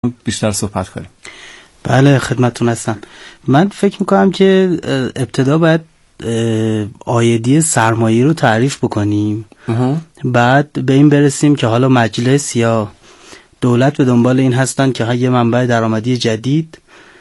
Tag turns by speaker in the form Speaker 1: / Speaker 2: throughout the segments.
Speaker 1: بیشتر صحبت کنیم.
Speaker 2: بله خدمتتون هستم. من فکر میکنم که ابتدا باید عایدی سرمایه رو تعریف بکنیم، بعد به این برسیم که حالا مجلس یا دولت به دنبال این هستن که یه منبع درآمدی جدید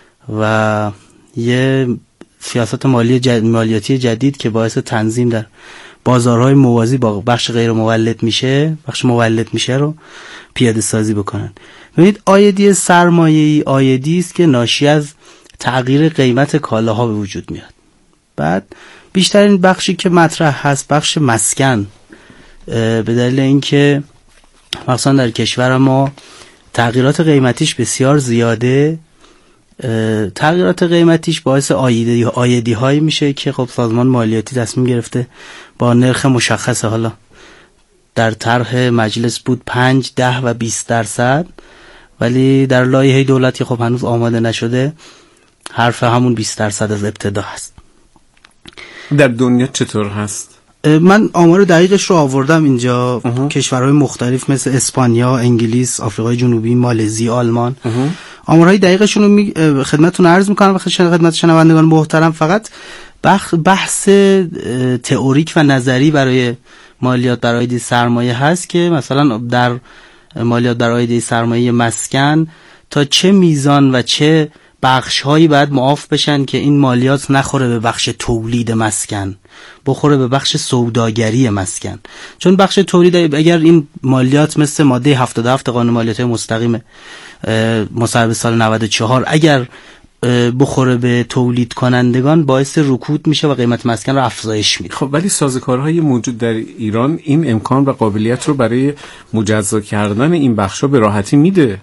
Speaker 2: و یه سیاست مالیاتی جدید که باعث تنظیم در بازارهای موازی با بخش غیر مولد میشه، بخش مولد میشه رو پیاده سازی بکنن. ببینید عایدی سرمایه‌ای عایدی است که ناشی از تغییر قیمت کالاها به وجود میاد. بعد بیشترین بخشی که مطرح هست بخش مسکن، به دلیل اینکه مثلا در کشور ما تغییرات قیمتیش بسیار زیاده، تغییرات قیمتیش باعث عایدی هایی میشه که خب سازمان مالیاتی تصمیم گرفته با نرخ مشخص، حالا در طرح مجلس بود 5, 10 و 20%، ولی در لایحه دولتی خب هنوز آماده نشده، حرف همون 20% از ابتدا هست.
Speaker 1: در دنیا چطور هست؟
Speaker 2: من آمار دقیقش رو آوردم اینجا. کشورهای مختلف مثل اسپانیا، انگلیس، آفریقای جنوبی، مالزی، آلمان، آمارهای دقیقشون رو خدمتتون عرض میکنم و خدمت شنوندگان محترم. فقط بحث تئوریک و نظری برای مالیات بر عایدی سرمایه هست که مثلا در مالیات بر عایدی سرمایه مسکن تا چه میزان و چه بخش‌هایی باید معاف بشن که این مالیات نخوره به بخش تولید مسکن، بخوره به بخش سوداگری مسکن. چون بخش تولید اگر این مالیات مثل ماده 77 قانون مالیات مستقیم مصوب سال 94 اگر بخوره به تولید کنندگان، باعث رکود میشه و قیمت مسکن رو افزایش میده.
Speaker 1: خب ولی سازوکارهای موجود در ایران این امکان و قابلیت رو برای مجزا کردن این بخشا به راحتی میده.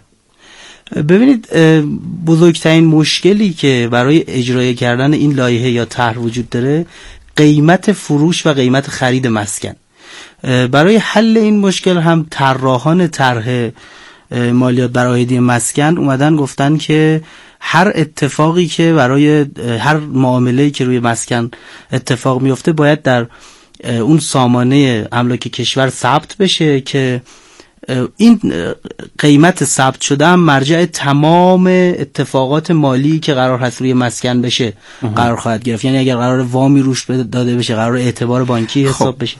Speaker 2: ببینید بزرگترین مشکلی که برای اجرای کردن این لایحه یا طرح وجود داره قیمت فروش و قیمت خرید مسکن. برای حل این مشکل هم طراحان طرح مالیات بر عایدی مسکن اومدن گفتن که هر اتفاقی که برای هر معامله‌ای که روی مسکن اتفاق میفته باید در اون سامانه املاک کشور ثبت بشه که این قیمت ثبت شده هم مرجع تمام اتفاقات مالی که قرار هست روی مسکن بشه قرار خواهد گرفت. یعنی اگر قرار وامی روش داده بشه، قرار اعتبار بانکی حساب بشه.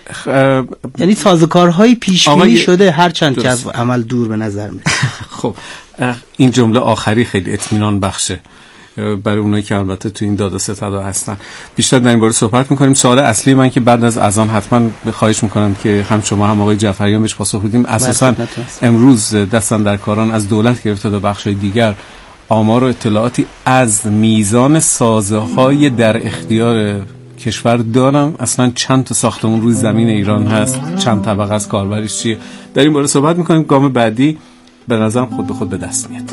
Speaker 2: یعنی سازوکارهای پیش بینی شده، هرچند که از عمل دور به نظر میاد.
Speaker 1: خب این جمله آخری خیلی اطمینان بخشه برای اونایی که البته تو این داد و ستد هستن. بیشتر در این باره صحبت میکنیم. سوال اصلی من که بعد از اذان حتما خواهش میکنم که هم شما هم آقای جعفریان بهش پاسخ بدیم. اساسا امروز دستن در کاران از دولت گرفته تا بخشای دیگر آمار و اطلاعاتی از میزان سازه‌های در اختیار کشور دارم. اصلا چند تا ساختمون روی زمین ایران هست، چند طبقه از کاربرش چیه، در این باره صحبت میکنیم. گام بعدی به نظرم خود به خود به دست میاد.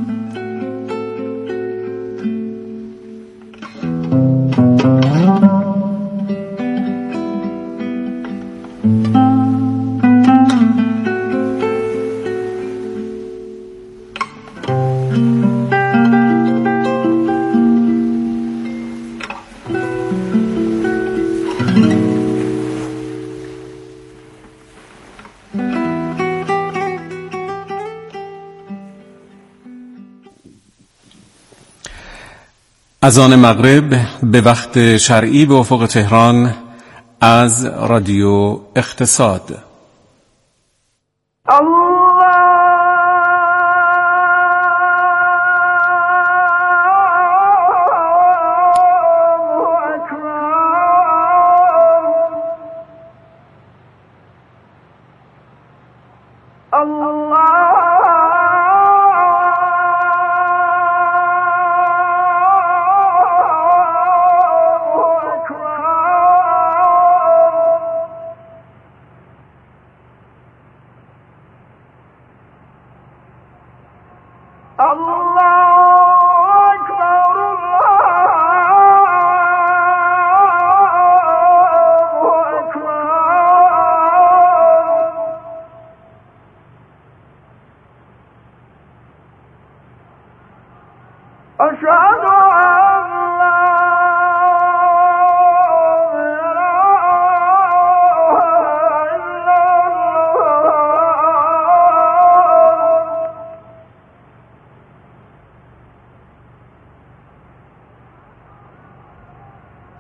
Speaker 1: اذان مغرب به وقت شرعی به افق تهران از رادیو اقتصاد.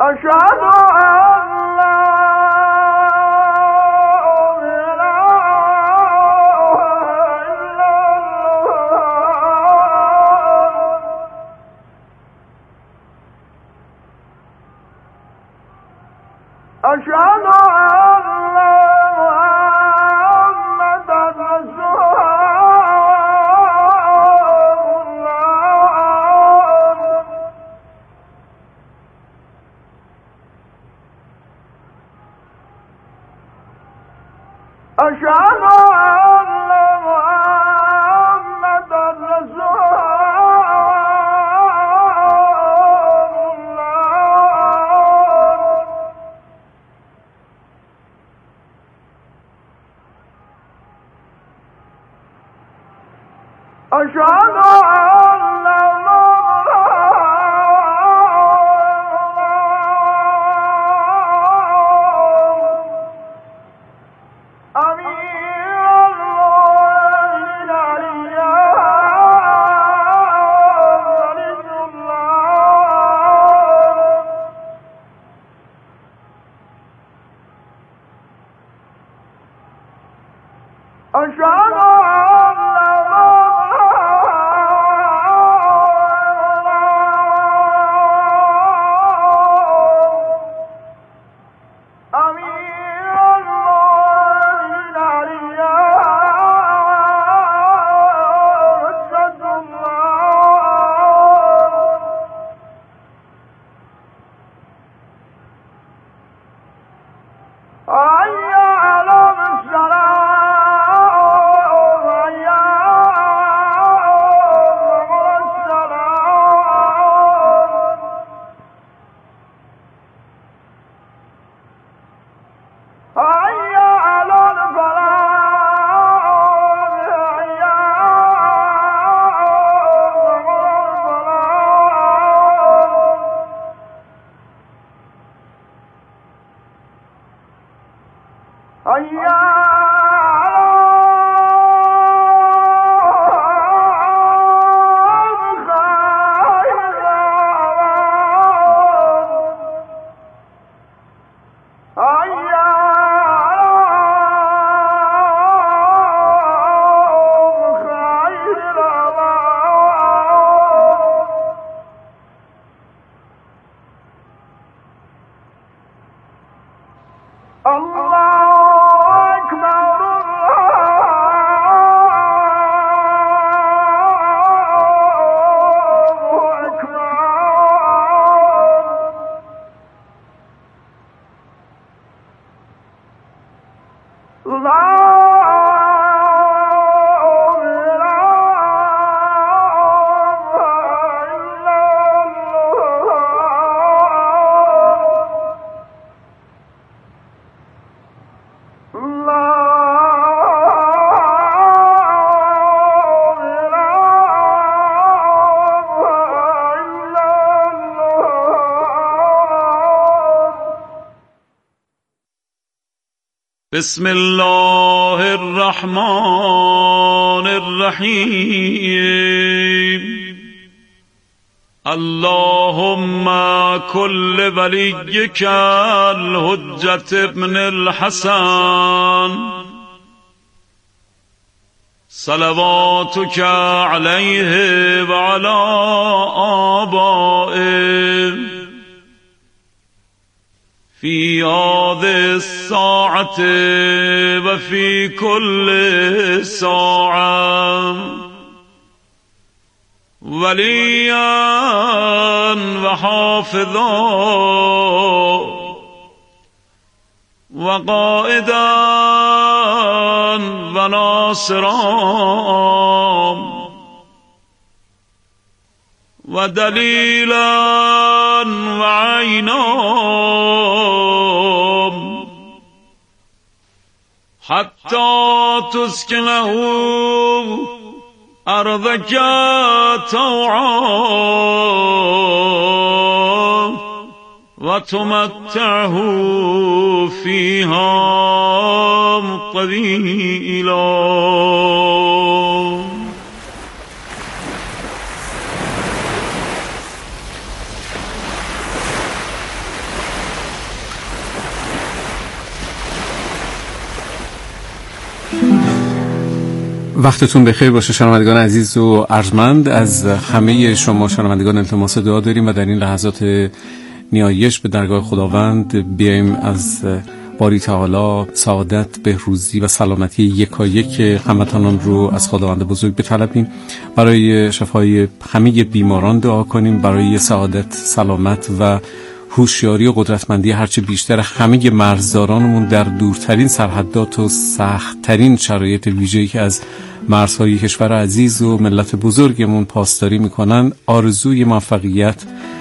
Speaker 3: بسم الله الرحمن الرحیم. اللهم كل وليك الحجة ابن الحسن صلواتك عليه وعلى آبائه في هذه الساعة وفي كل ساعة وليا وحافظا وقائدا وناصرا ودليلا وعينا حتى تسكنه أرضك طوعا وتمتعه فيها طويلا.
Speaker 1: وقتتون بخیر باشه شنوندگان عزیز و ارجمند. از همه شما شنوندگان التماس دعا داریم و در این لحظات نیایش به درگاه خداوند بیایم از باری تعالی سعادت، بهروزی و سلامتی یکایک هموطنان رو از خداوند بزرگ بطلبیم. برای شفای همه بیماران دعا کنیم، برای سعادت، سلامت و هوشیاری و قدرتمندی هرچه بیشتر همه مرزدارانمون در دورترین سرحدات و سخت‌ترین شرایط ویژه‌ای که از مرزهای کشور عزیز و ملت بزرگمون پاسداری میکنن آرزوی موفقیت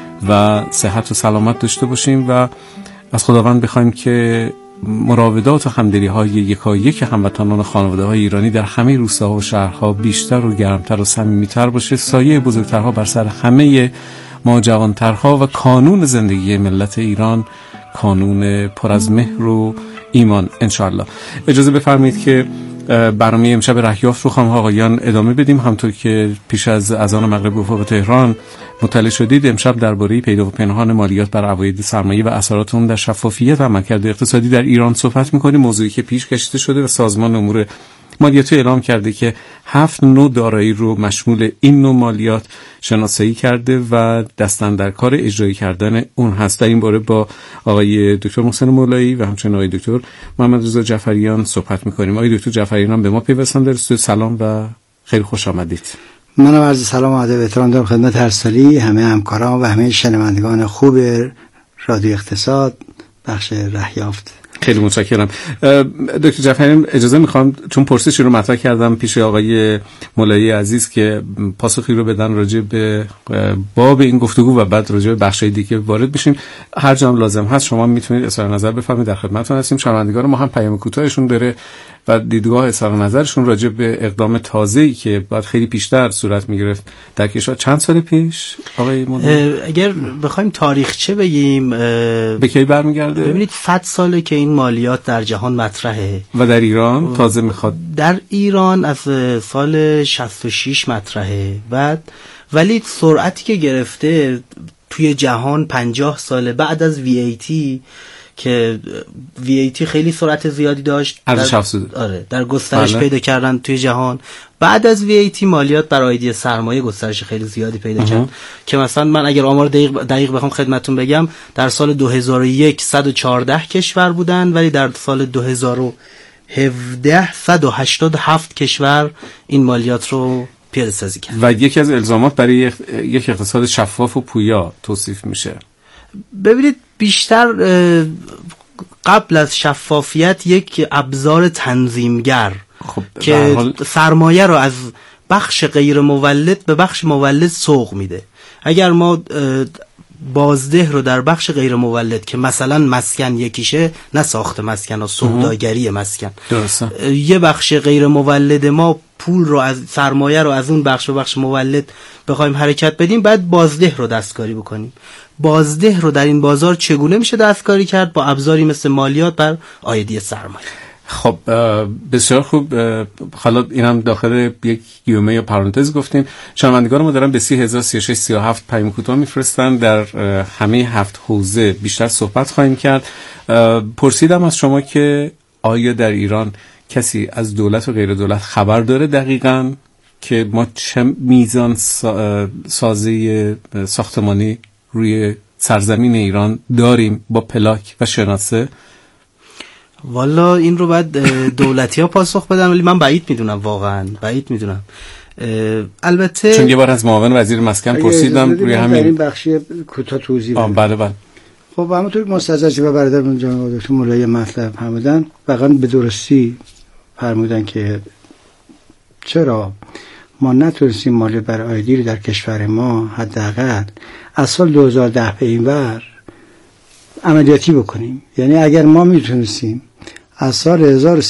Speaker 1: و صحت و سلامت داشته باشیم و از خداوند بخوایم که مراودات و همدلی‌های یکایک هموطنان و خانواده‌های ایرانی در همه روستاها و شهرها بیشتر و گرمتر و صمیمیتر باشه، سایه بزرگترها بر سر همه ما جوانترها و کانون زندگی ملت ایران کانون پر از مهر و ایمان انشاءالله. اجازه بفرمایید که برنامه امشب رهیافت رو خانم آقایان ادامه بدیم. همطور که پیش از اذان مغرب به افق تهران مطلع شدید، امشب درباره پیدا و پنهان مالیات بر عواید سرمایه و اثرات اون در شفافیت عملکرد اقتصادی در ایران صحبت می‌کنیم. موضوعی که پیش کشیده شده و سازمان امور مالیاتی اعلام کرده که 7 نوع دارایی رو مشمول این نوع مالیات شناسایی کرده و دستاندرکار اجرایی کردن اون هست. در این باره با آقای دکتر محسن مولایی و همچنین آقای دکتر محمد رضا جعفریان صحبت می‌کنیم. آقای دکتر جعفریان هم به ما پیوستن در استودیو. سلام و خیلی خوش آمدید.
Speaker 4: منم عرض سلام و ادب و احترام دارم خدمت ارسالی، همه همکاران و همه شنوندگان خوب رادیو اقتصاد بخش رهیافت.
Speaker 1: خیلی متشکرم. دکتر جعفریان اجازه میخوام چون پرسشی رو مطرح کردم پیش آقای مولایی عزیز که پاسخی رو بدن راجع به باب این گفتگو و بعد راجع به بخشای دیگه وارد بشیم. هر جا هم لازم هست شما میتونید اظهار نظر بفرمایید، در خدمتتون هستیم. شنوندگان ما هم پیام کوتاهشون داره و دیدگاه اظهار نظرشون راجع به اقدام تازه‌ای که بعد خیلی پیشتر صورت میگرفت در کشور. چند سال پیش آقای مولایی؟
Speaker 2: اگر بخوایم تاریخچه بگیم
Speaker 1: به کی برمیگرده؟
Speaker 2: ببینید 100 ساله که این مالیات در جهان مطرحه
Speaker 1: و در ایران تازه میخواد.
Speaker 2: در ایران از سال 66 مطرحه بعد، ولی سرعتی که گرفته توی جهان 50 ساله بعد از VAT که VAT خیلی سرعت زیادی داشت در گسترش پیدا کردن توی جهان. بعد از VAT مالیات بر عایدی سرمایه گسترش خیلی زیادی پیدا کرد که مثلا من اگر آمار دقیق بخوام خدمتتون بگم در سال 2001 114 کشور بودن، ولی در سال 2017 187 کشور این مالیات رو پیاده سازی کرد
Speaker 1: و یکی از الزامات برای یک اقتصاد شفاف و پویا توصیف میشه.
Speaker 2: ببینید بیشتر قبل از شفافیت یک ابزار تنظیمگر که سرمایه رو از بخش غیر مولد به بخش مولد سوق میده. اگر ما بازده رو در بخش غیر مولد که مثلا مسکن یکیشه، نه ساخت مسکن و سوداگری مسکن، درسته، یه بخش غیر مولد ما پول رو از سرمایه رو از اون بخش به بخش مولد بخوایم حرکت بدیم، بعد بازده رو دستکاری بکنیم. بازده رو در این بازار چگونه میشه دستکاری کرد؟ با ابزاری مثل مالیات بر عایدی سرمایه.
Speaker 1: خب بسیار خوب. حالا اینم داخل یک گیومه یا پرانتز گفتیم. شنوندگان ما دارن به 303637 پیام کوتاه میفرستن. در همه 7 حوزه بیشتر صحبت خواهیم کرد. پرسیدم از شما که آیا در ایران کسی از دولت و غیر دولت خبر داره دقیقاً که ما چه میزان سازه ساختمانی روی سرزمین ایران داریم با پلاک و شناسه؟
Speaker 2: والا این رو بعد دولتی ها پاسخ بدن، ولی من بعید میدونم، واقعا بعید میدونم. البته
Speaker 1: چون یه بار از معاون وزیر مسکن پرسیدم روی همین
Speaker 4: این بخشی کوتاه توضیح بدم.
Speaker 1: بله.
Speaker 4: خب همونطور که مستحضر شده برادرم جناب دکتر مولایی مطلب فرمودن، واقعا به درستی فرمودن که چرا ما نتونستیم مالیات بر عایدی رو در کشور ما حداقل از سال 2010 به اینور عملیاتی بکنیم. یعنی اگر ما میتونستیم از سال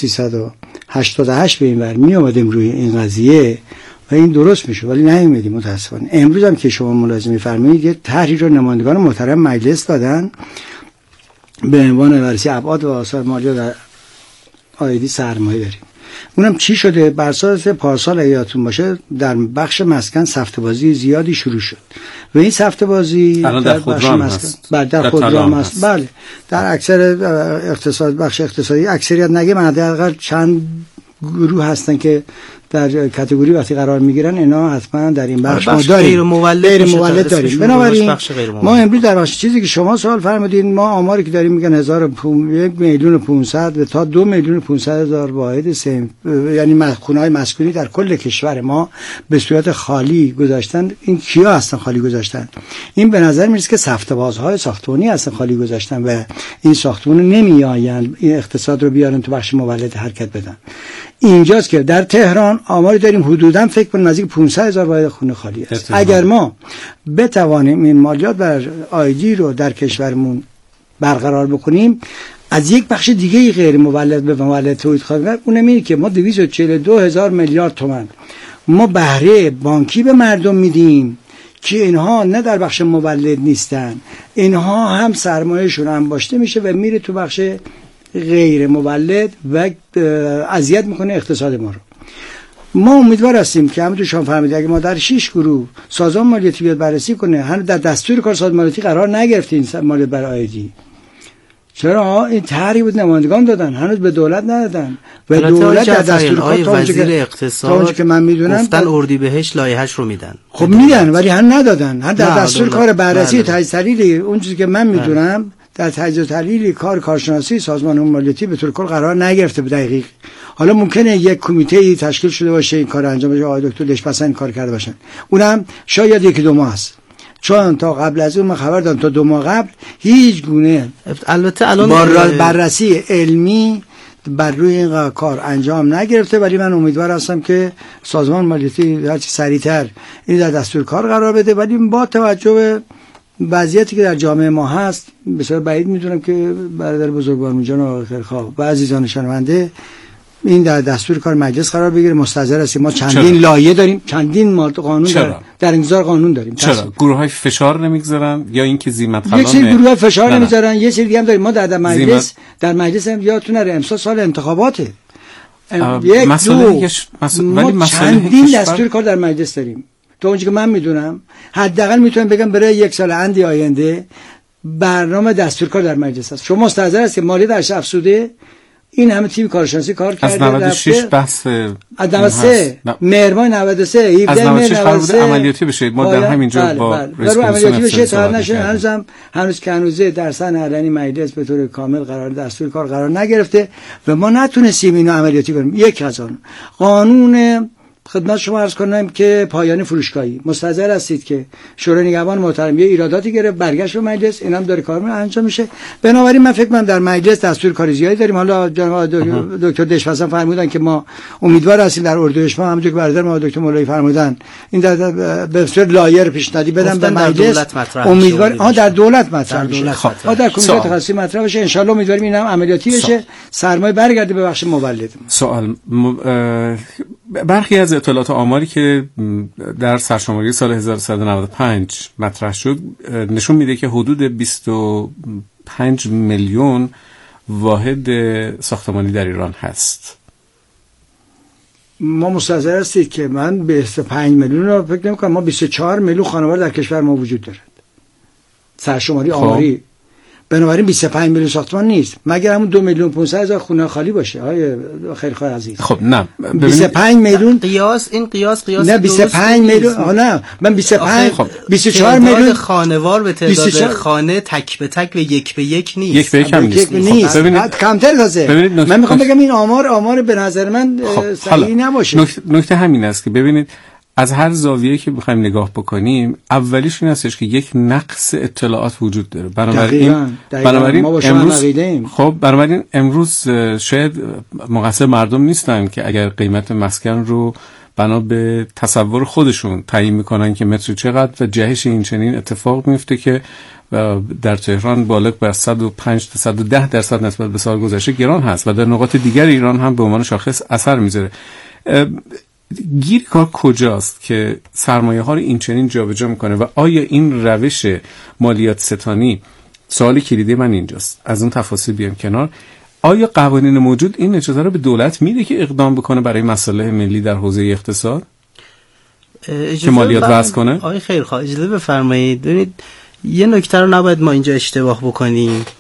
Speaker 4: 1388 به اینور می آمدیم روی این قضیه و این درست میشه، ولی نیومدیم متاسفانه. امروز هم که شما ملاحظه می‌فرمایید یه طرحی رو نمایندگان محترم مجلس دادن به عنوان بررسی ابعاد و آثار مالیات در عایدی سرمایه داریم. اونم چی شده؟ بر اساس پارسال یادتون باشه در بخش مسکن سفته بازی زیادی شروع شد و این سفته بازی
Speaker 1: در خودرو هست.
Speaker 4: در خودرو هست. بله، در اکثر اقتصاد بخش اقتصادی اکثریت نگه من حداقل چند گروه هستن که در کاتگوری وقتی قرار میگیرن اینا حتما در این بخش ما
Speaker 2: داریم. غیر
Speaker 4: مولد داریم. بنابراین ما امروز در بخش چیزی که شما سوال فرمودین، ما آماری که داریم میگن 1,500,000 تا 2,500,000 واحد یعنی خونه‌های مسکونی در کل کشور ما به صورت خالی گذاشتن. این کیا هستن خالی گذاشتن؟ این به نظر میاد که سفته‌بازهای ساختمانی هستن خالی گذاشتن و این ساختمون نمیآیند این اقتصاد رو بیارن تو بخش مولد حرکت بدن. اینجاست که در تهران آماری داریم حدوداً فکر کنم نزدیک 500,000 واحد خونه خالی است. اگر ما بتوانیم این مالیات بر آیدی رو در کشورمون برقرار بکنیم، از یک بخش دیگه غیر مولد به مولد تولید خواهیم کرد. اونم اینه که ما 242,000 میلیارد تومان ما بهره بانکی به مردم میدیم که اینها نه در بخش مولد نیستن، اینها هم سرمایه‌شون انباشته میشه و میره تو بخش غیر مولد و اذیت میکنه اقتصاد ما رو. ما امیدوار هستیم که همونطور شما فرمودید اگه ما در 6 گروه سازمان مالیاتی بیاد بررسی کنه، هنوز در دستور کار سازمان مالیاتی قرار نگرفته این مالیات بر آیدی. چرا این طرحی بود نمایندگان دادن، هنوز به دولت ندادن و دولت در دستور کار تا اونجا که من میدونم
Speaker 2: گفتن اردیبهشت لایحه‌اش رو میدن.
Speaker 4: خب میدن ولی هم ندادن. هم در دستور کار بررسی تجزیه تحلیل اون چیزی که من میدونم در تجزیه تحلیل کارشناسی سازمان مالیاتی به طور کل قرار نگرفته به دقیق. حالا ممکنه یک کمیته تشکیل شده باشه این کار انجام بشه، آقای دکتر دشپسند این کار کرده باشن، اونم شاید 1-2 ماه است. چون تا قبل از اون من خبر دارم تا 2 ماه قبل هیچ گونه
Speaker 2: البته الان
Speaker 4: بررسی علمی بر روی این کار انجام نگرفته، ولی من امیدوار هستم که سازمان مالیاتی هرچی سریعتر این در دستور کار قرار بده. ولی با توجه به وضعیتی که در جامعه ما هست بسیار بعید میدونم که برادر بزرگوار جان آقای خیرخواه و عزیزان شنونده این در دستور کار مجلس قرار بگیره. مستحضر هستیم ما چندین لایحه داریم، چندین قانون در انتظار قانون داریم.
Speaker 1: چرا گروه‌های فشار نمیگذارن یا اینکه زیمت خلانه؟
Speaker 4: یک سری گروه‌ها فشار نمیذارن، یه سری دیگه هم داریم. ما در مجلس هم یادتون نره امسال سال انتخاباته.
Speaker 1: ولی
Speaker 4: چندین دستور کار در مجلس داریم. تو اونجایی که من میدونم حداقل میتونم بگم برای 1 سال آینده برنامه دستور کار در مجلس هست. شما مستحضر هستید مالیات ارزش افزوده این همه تیم کارشناسی کار کرده
Speaker 1: از 96 بحث
Speaker 4: از 93 مهرماه 93 17 مهر 93
Speaker 1: عملیاتی بشه. ما در همینجا با رئیس
Speaker 4: عملیاتی بشه تا هنوز که هنوزه در سن علنی مجلس به طور کامل قرار دستور کار قرار نگرفته و ما نتونستیم اینو عملیاتی کنیم. یک از آن قانون خدمت شما عرض کنم که پایان فروشگاهی مستحضر هستید که شورای نگهبان محترم یه ایراداتی گرفت برگشت به مجلس، اینم داره کار انجام میشه. بنابراین من فکر کنم در مجلس دستور کار زیادی داریم. حالا جناب دکتر دشپسند فرمودن که ما امیدوار هستیم در اردوشما همونجوری که برادر ما دکتر مولایی فرمودن این به صورت لایحه پیشنهادی بدن به مجلس. امیدوار در دولت مطرح بشه، در کمیته تخصصی مطرح بشه. ان شاء الله امیدواریم اینم عملیاتی بشه، سرمایه برگرده به بخش مولد.
Speaker 1: سوال برخی از اطلاعات آماری که در سرشماری سال 1395 مطرح شد نشون میده که حدود 25 میلیون واحد ساختمانی در ایران هست.
Speaker 4: ما مستحضر هستید که من 25 میلیون رو فکر نمی‌کنم. ما 24 میلیون خانواده در کشور ما وجود دارد. سرشماری آماری بنابراین 25 میلیون ساختمان نیست مگر همون 2,500,000 خونه خالی باشه. آقای خیرخواه عزیز
Speaker 1: خب نه
Speaker 4: 25 میلیون
Speaker 2: قیاس
Speaker 4: نه 25 میلیون نه من 25 24 میلیون
Speaker 2: خانوار به تعداد خانه تک به تک و یک به یک نیست.
Speaker 1: یک به یک هم نیست.
Speaker 4: ببینید کمتر تازه. من میخوام بگم این آمار به نظر من صحیح نباشه.
Speaker 1: نکته همین است که ببینید از هر زاویه‌ای که بخوایم نگاه بکنیم اولیش این هستش که یک نقص اطلاعات وجود داره. بنابراین امروز شاید مقصر مردم نیستن که اگر قیمت مسکن رو بنا به تصور خودشون تعیین میکنن که متر چقدر و جهش این چنین اتفاق میفته که در تهران بالغ بر 105 تا 110% نسبت به سال گذشته گران هست و در نقاط دیگر ایران هم به عنوان شاخص اثر میذاره. گیر کار کجاست که سرمایه ها رو این چنین جابجا میکنه و آیا این روش مالیات ستانی، سوال کلیدی من اینجاست، از اون تفاصیل بیام کنار، آیا قوانین موجود این اجازه رو به دولت میده که اقدام بکنه برای مصالح ملی در حوزه اقتصاد که مالیات وضع کنه؟
Speaker 2: آقای خیرخواه اجازه بفرمایید. ببینید یه نکته رو نباید ما اینجا اشتباه بکنیم.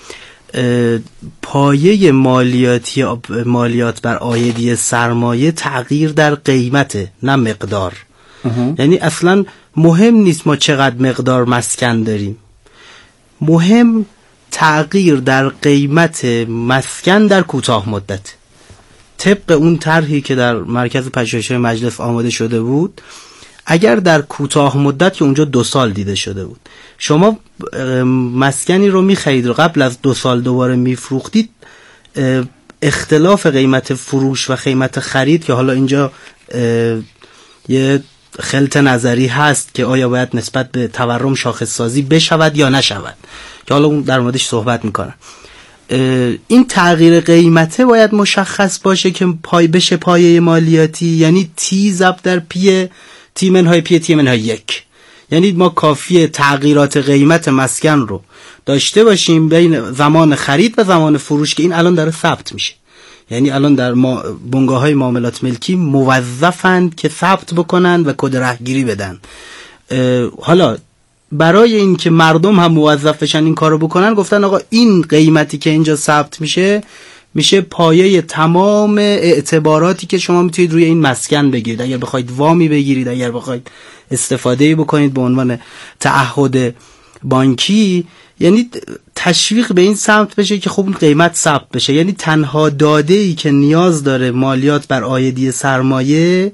Speaker 2: پایه مالیات بر عایدی سرمایه تغییر در قیمته، نه مقدار. یعنی اصلا مهم نیست ما چقدر مقدار مسکن داریم، مهم تغییر در قیمت مسکن در کوتاه مدت. طبق اون طرحی که در مرکز پژوهش‌های مجلس آماده شده بود، اگر در کوتاه مدت که اونجا 2 سال دیده شده بود، شما مسکنی رو می‌خرید و قبل از 2 سال دوباره می‌فروختید، اختلاف قیمت فروش و قیمت خرید که حالا اینجا یه خلط نظری هست که آیا باید نسبت به تورم شاخص سازی بشود یا نشود، که حالا اون در موردش صحبت میکنن. این تغییر قیمته باید مشخص باشه که بشه پایه مالیاتی، یعنی تی ضرب در تی منهای تی منهای 1. یعنی ما کافیه تغییرات قیمت مسکن رو داشته باشیم بین زمان خرید و زمان فروش، که این الان داره ثبت میشه. یعنی الان در بنگاه‌های معاملات ملکی موظفند که ثبت بکنن و کد رهگیری بدن. حالا برای این که مردم هم موظف بشن این کارو بکنن، گفتن آقا این قیمتی که اینجا ثبت میشه پایه تمام اعتباراتی که شما میتونید روی این مسکن بگیرید. اگر بخواید وامی بگیرید، اگر بخواید استفاده بکنید به عنوان تعهد بانکی، یعنی تشویق به این سمت بشه که خب قیمت ثبت بشه. یعنی تنها داده‌ای که نیاز داره مالیات بر عایدی سرمایه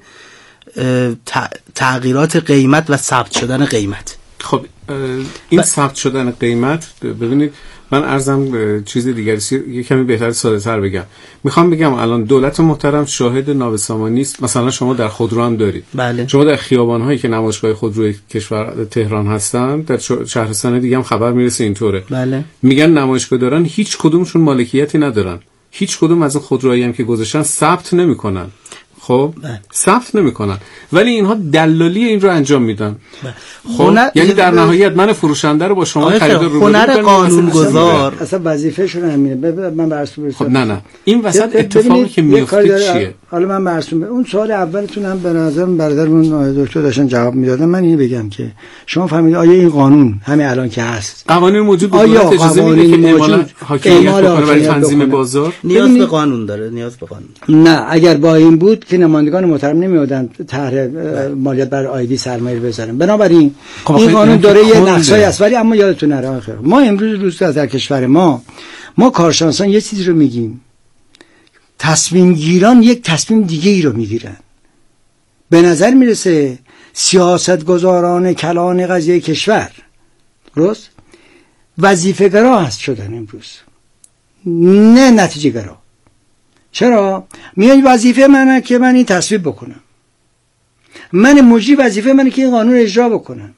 Speaker 2: تغییرات قیمت و ثبت شدن قیمت.
Speaker 1: خب این ثبت شدن قیمت، ببینید من عرضم چیز دیگری یه کمی بهتر ساده تر بگم. میخوام بگم الان دولت محترم شاهد نابسامانی است. مثلا شما در خودرو هم دارید.
Speaker 2: بله.
Speaker 1: شما در خیابان‌هایی که نمایشگاه خودروی کشور تهران هستن، در شهرستان دیگه هم خبر میرسه اینطوره.
Speaker 2: بله.
Speaker 1: میگن نمایشگاه دارن، هیچ کدومشون مالکیتی ندارن. هیچ کدوم از این خودروهایی هم که گذاشتن ثبت نمی‌کنن. خب ثبت نمی‌کنن، ولی اینها دلالی این رو انجام میدن. خب یعنی در نهایت من فروشنده رو با شما خریدار رو
Speaker 2: هنر قانونگذار
Speaker 4: اصلا وظیفه‌شون همینه. من برسون
Speaker 1: خب نه این وسط اتفاقی که میفته چیه؟
Speaker 4: حالا من برسون اون سوال اولتون هم به نظرم برادرمون دکتر داشتن جواب میدادن. من اینو بگم که شما فهمیدید آیا این قانون همین الان که هست،
Speaker 1: قوانین موجود به دولت اجازه میده که اعمال حاکمیت بکنه برای تنظیم بازار؟
Speaker 2: نیاز به قانون داره، نیاز به قانون.
Speaker 4: نه اگر با این بود که نمایندگان محترم نمیادن طرح مالیات بر عایدی سرمایه بذارن. بنابراین این قانون داره یه نقصایی است، ولی اما یادتون نره خیر ما امروز در کشور ما کارشناسان یه چیزی رو میگیم، تصمیم گیران یک تصمیم دیگه ای رو میگیرن. به نظر میرسه سیاستگزاران کلان قضیه کشور درست وظیفه گرا هست شدن امروز، نه نتیجه گرا. چرا؟ میگن وظیفه منه که من این تصویب بکنم، من مجری وظیفه منه که این قانون اجرا بکنم.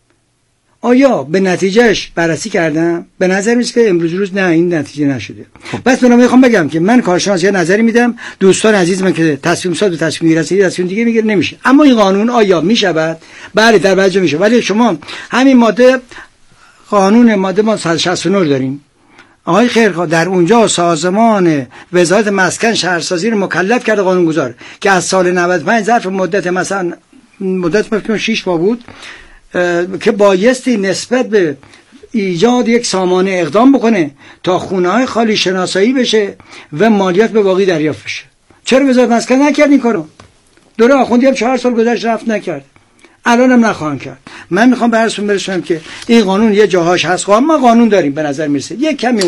Speaker 4: آیا به نتیجهش بررسی کردم؟ به نظر میاد که امروز روز نه این نتیجه نشده. بس من میخوام بگم که من کارشناس یه نظری میدم، دوستان عزیز من که تصمیم ساز به تصمیم میرسید تصمیم دیگه میگیره نمیشه. اما این قانون آیا میشود؟ بله در بعضی میشه. ولی شما همین ماده قانون ماده ما 169 داریم. آقای خیرخواه در اونجا سازمان وزارت مسکن شهرسازی رو مکلف کرده قانونگذار که از سال 95 ظرف مدت مثلا مدت 6 ماه بود که بایستی نسبت به ایجاد یک سامانه اقدام بکنه تا خونه‌های خالی شناسایی بشه و مالیات به باقی دریافت بشه. چرا وزارت مسکن نکرد این کارو؟ دوره آخوندی هم 4 سال گذشت رفت نکرد، الان هم نخواهند کرد. من میخوام براتون برسونم که این قانون یه جاهاش هست، ما قانون داریم به نظر میرسه یک کمی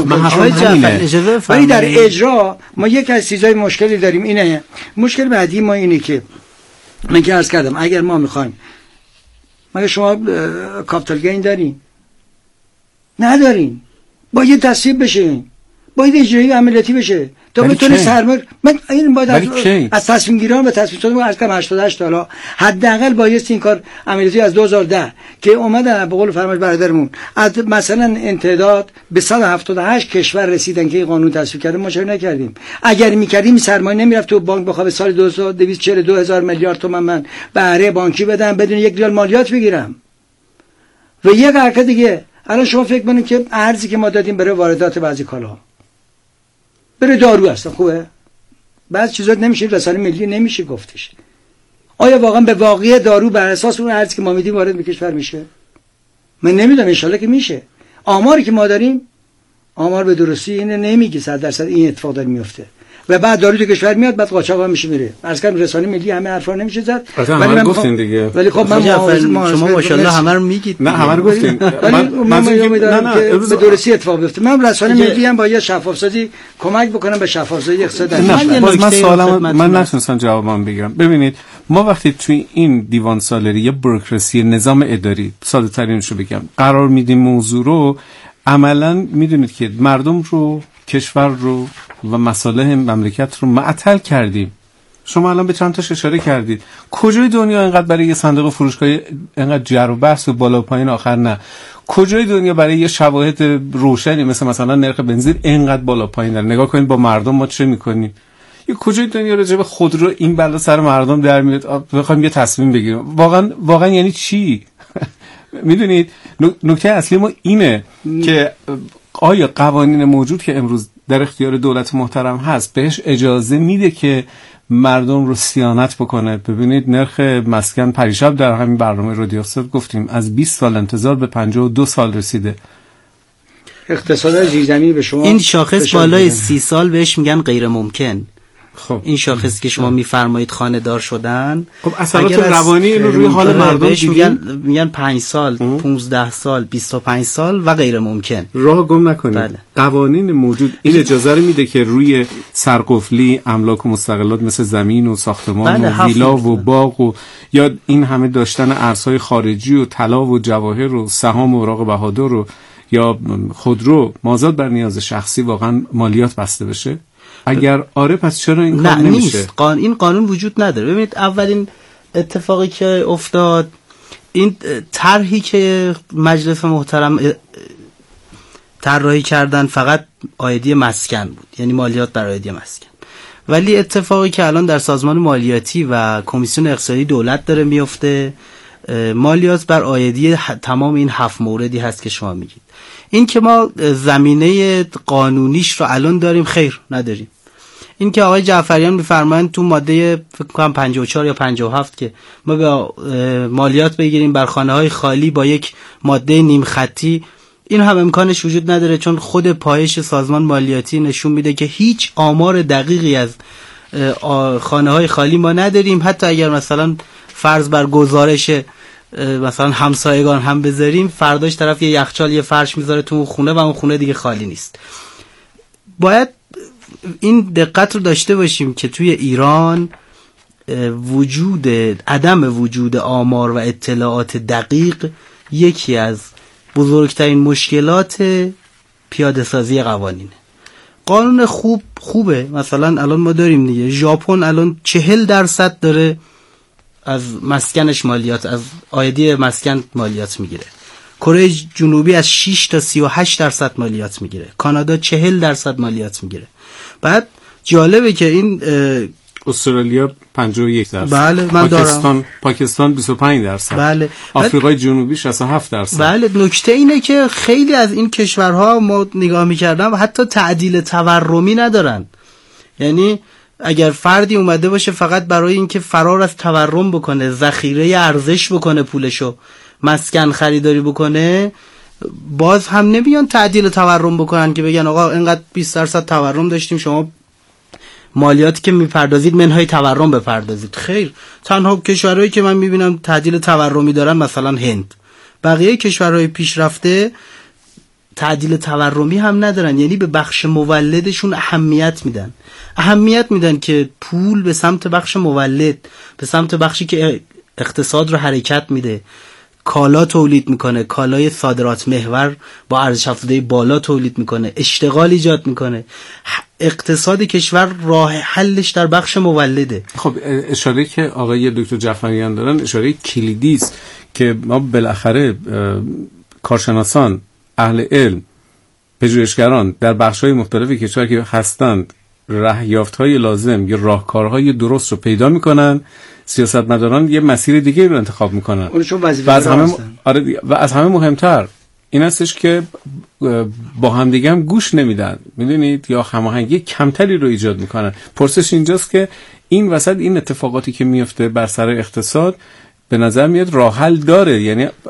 Speaker 4: ولی در اجرا ما یک از چیزای مشکلی داریم. اینه مشکل بعدی ما اینه که من که عرض کردم اگر ما میخوایم، مگه شما کاپیتال گین دارین؟ ندارین. باید تصویب بشه، باید اجرایی عملیاتی بشه تا بتونه سرمایه. من این باید از تصمیم گیران و تصمیم سازان از کم 88 تا حداقل بایست این کار عملیاتی از 2010 که اومدن به قول فرمایش برادرمون از مثلا امتداد به 178 کشور رسیدن که این قانون تصویب کرده، ما چرا نکردیم؟ اگر میکردیم سرمایه نمیرفت تو بانک بخواد سال 2242 میلیارد تومان من بهره بانکی بدم بدون 1 ریال مالیات بگیرم. و یک حرکت دیگه، الان شما فکر کنید که ارزی که ما دادیم برای واردات بعضی کالاها برای دارو هستن، خوبه؟ بعضی چیزا نمیشه رسانه ملی نمیشه گفتش. آیا واقعا به واقعی دارو بر اساس اون ارزی که ما میدیم وارد به کشور میشه؟ من نمیدونم، ان شاءالله که میشه. آماری که ما داریم آمار به درستی اینو نمیگه 100% این اتفاق داره میفته و بعد دارو تو کشور میاد بعد قاچاق هم میشه میره. عرض کردم رسانه ملی همه حرفا نمیشه زد،
Speaker 1: ولی من گفتین دیگه.
Speaker 4: ولی خب من
Speaker 2: شما ماشاءالله همه رو میگید.
Speaker 1: نه همه رو گفتین.
Speaker 4: من امروز به درستی اتفاق بیفته. من رسانه ملی هم باید شفاف سازی کمک بکنم به شفاف سازی اقتصاد.
Speaker 1: من سوالم من نتونستم جوابم بگیرم. ببینید ما وقتی توی این دیوان سالاری یا بوروکراسی نظام اداری ساده ترینشو بگم قرار میدیم موضوع رو، عملاً میدونید که مردم رو، کشور رو و مصالح مملکت رو معطل کردیم. شما الان به چند تاش اشاره کردید. کجای دنیا اینقدر برای یه صندوق فروشگاهی اینقدر جر و بحث و بالا و پایین آخر نه؟ کجای دنیا برای یه شواهد روشنی مثلا نرخ بنزین اینقدر بالا پایین داره؟ نگاه کنید با مردم ما چه میکنیم. یه کجای دنیا راجع به خودرو این بلا سر مردم در میاد بخوایم یه تصمیم بگیریم؟ واقعا یعنی چی؟ میدونید نکته اصلی ما اینه که آیا قوانین موجود که امروز در اختیار دولت محترم هست بهش اجازه میده که مردم رو صیانت بکنه؟ ببینید نرخ مسکن پریشب در همین برنامه رادیو افساد گفتیم از 20 سال انتظار به 52 سال رسیده.
Speaker 4: اقتصاد زیرزمینی به شما
Speaker 2: این شاخص بالای 30 سال بهش میگن غیر ممکن.
Speaker 1: خب
Speaker 2: این شاخص که شما میفرمایید خانه دار شدن،
Speaker 1: خب اثرات روانی اینو روی حال مردم
Speaker 2: میگن 5 سال 15 سال 25 سال و غیر ممکن.
Speaker 1: راه گم نکنید.
Speaker 2: بله.
Speaker 1: قوانین موجود این اجازه رو میده که روی سرقفلی املاک و مستقلات مثل زمین و ساختمان
Speaker 2: بله،
Speaker 1: و ویلا و باغ و یا این همه داشتن ارزهای خارجی و طلا و جواهر و سهام و اوراق بهادر و یا خودرو مازاد بر نیاز شخصی واقعا مالیات بسته بشه؟ اگر آره پس چرا این کار نمیشه؟
Speaker 2: نیست. این قانون وجود نداره. ببینید اولین اتفاقی که افتاد این طرحی که مجلس محترم طراحی کردن فقط عایدی مسکن بود، یعنی مالیات بر عایدی مسکن. ولی اتفاقی که الان در سازمان مالیاتی و کمیسیون اقتصادی دولت داره میفته، مالیات بر عایدی تمام این 7 موردی هست که شما میگید. این که ما زمینه قانونیش رو الان داریم، خیر نداریم. این که آقای جعفریان میفرمایند تو ماده فکر کنم 54 یا 57 که ما به مالیات بگیریم بر خانه‌های خالی با یک ماده نیم خطی، این هم امکانش وجود نداره، چون خود پایش سازمان مالیاتی نشون میده که هیچ آمار دقیقی از خانه‌های خالی ما نداریم. حتی اگر مثلا فرض بر گزارش مثلا همسایگان هم بذاریم، فرداش طرف یه یخچال یه فرش میذاره تو اون خونه و اون خونه دیگه خالی نیست. باید این دقت رو داشته باشیم که توی ایران عدم وجود آمار و اطلاعات دقیق یکی از بزرگترین مشکلات پیاده سازی قوانینه. قانون خوبه، مثلا الان ما داریم دیگه، ژاپن الان 40% داره از مسکنش مالیات، از عایدی مسکن مالیات میگیره. کره جنوبی از 6 تا 38% مالیات میگیره. کانادا 40% مالیات میگیره. بعد جالبه که این
Speaker 1: استرالیا 51%.
Speaker 2: بله من دارم.
Speaker 1: پاکستان 25%.
Speaker 2: بله.
Speaker 1: آفریقای جنوبی 67%.
Speaker 2: بله. نکته اینه که خیلی از این کشورها ما نگاه میکردم حتی تعدیل تورمی ندارن. یعنی اگر فردی اومده باشه فقط برای اینکه فرار از تورم بکنه، ذخیره ارزش بکنه، پولشو مسکن خریداری بکنه، باز هم نمیان تعدیل تورم بکنن که بگن آقا اینقدر 20% تورم داشتیم، شما مالیاتی که میپردازید منهای تورم بپردازید. خیر، تنها کشورهایی که من میبینم تعدیل تورمی دارن مثلا هند. بقیه کشورهای پیشرفته تعدیل تورمی هم ندارن، یعنی به بخش مولدشون اهمیت میدن که پول به سمت بخش مولد، به سمت بخشی که اقتصاد رو حرکت میده، کالا تولید میکنه، کالای صادرات محور با ارزش افزوده بالا تولید میکنه، اشتغال ایجاد میکنه. اقتصاد کشور راه حلش در بخش مولده.
Speaker 1: خب اشاره که آقای دکتر جعفریان دارن اشاره کلیدی است که ما بالاخره کارشناسان، اهل علم، پژوهشگران در بخش‌های مختلف کشور که هستند راهیافت‌های لازم یا راهکارهای درست رو پیدا میکنن، سیاستمداران یه مسیر دیگه رو انتخاب میکنن و از همه مهمتر این هستش که با هم دیگه هم گوش نمیدن، میدونید، یا هماهنگی کمتری رو ایجاد میکنن. پرسش اینجاست که این وسط این اتفاقاتی که میفته بر سر اقتصاد به نظر میاد راه حل داره، یعنی